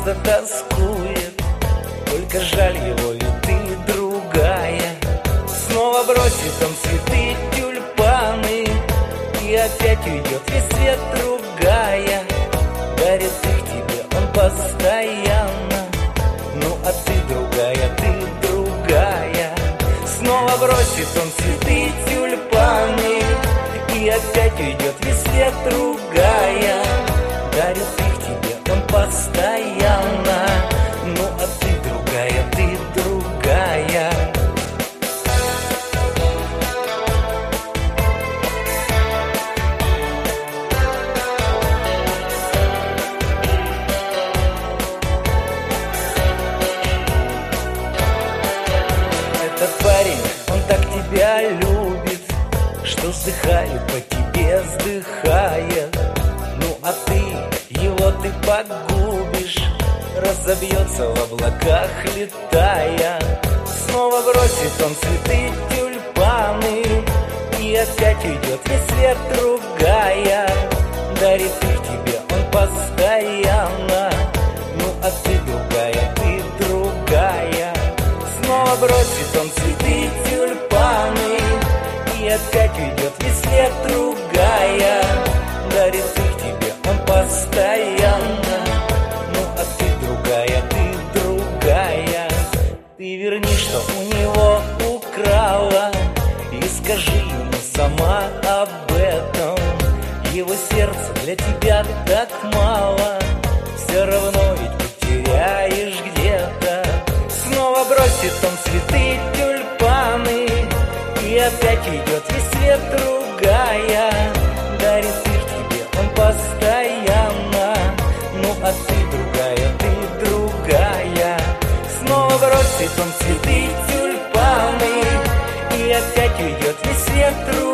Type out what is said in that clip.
правда тоскует, только жаль его, ведь ты другая. Снова бросит он цветы, тюльпаны, и опять уйдет весь свет, ругая. Дарит их тебе он постоянно, ну а ты другая, ты другая. Снова бросит он цветы, тюльпаны, и опять уйдет весь свет, ругая. Дарит их тебе он постоянно, ну а ты другая, ты другая. Этот парень, он так тебя любит, что вздыхает по тебе, вздыхает. Ну а ты его ты погубишь, разобьется в облаках, летая. Снова бросит он цветы, тюльпаны, и опять уйдет весь свет, ругая. Дарит их тебе он постоянно, ну а ты другая, ты другая. Снова бросит он цветы, тюльпаны, и опять уйдет весь свет, ругая. Дарит их тебе он постоянно, ну а ты другая, ты другая. Ты верни, что у него украла, и скажи ему сама об этом. Его сердце для тебя так мало, все равно ведь потеряешь где-то. Снова бросит он цветы, тюльпаны, и опять уйдет весь свет, ругая. Дарит их тебе он постоянно, ну а ты другая, ты другая. Снова бросит он цветы, тюльпаны, и опять уйдет весь свет, ругая.